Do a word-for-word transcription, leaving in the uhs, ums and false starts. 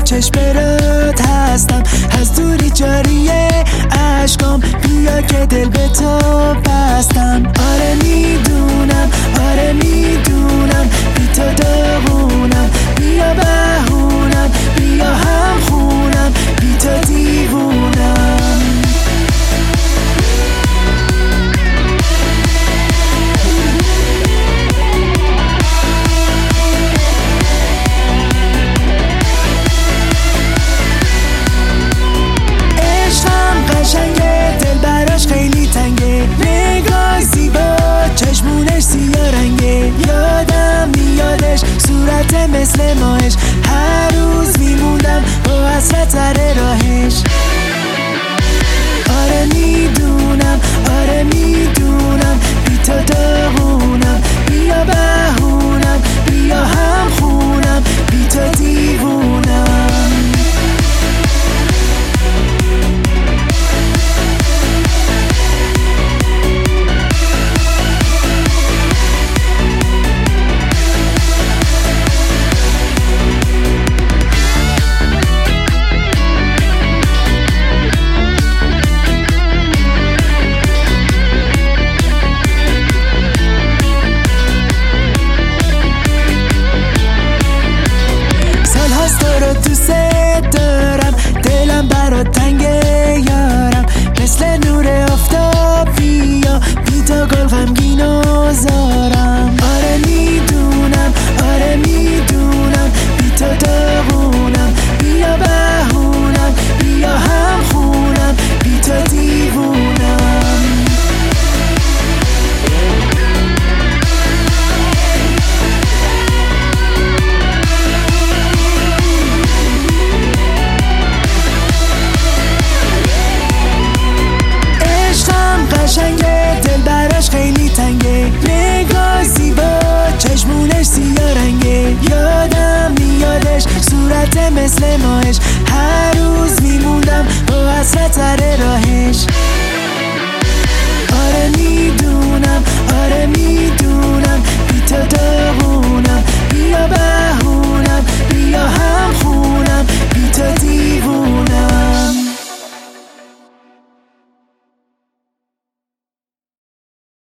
چشم رات هستم، از دوری جاریه عشقام، بیا که دل به تو بستم. آره میدونم، آره میدونم، بی تو داغونم، بیا بهونم، بیا هم خونم، بی تو دیوونم. قشنگه دل براش خیلی تنگه، نگاه زیبا چشمونش سیاه رنگه، یادم میادش صورت مثل ماهش، هر روز میموندم با حسرت سر راهش. آره میدونم، آره میدونم، بی تو داغونم، بیا بهونم، بیا هم خونم، بی تو دیوونم. قشنگه دل براش خیلی تنگه، نگاه زیبا چشمونش سیاه رنگه، یادم میادش صورت مثل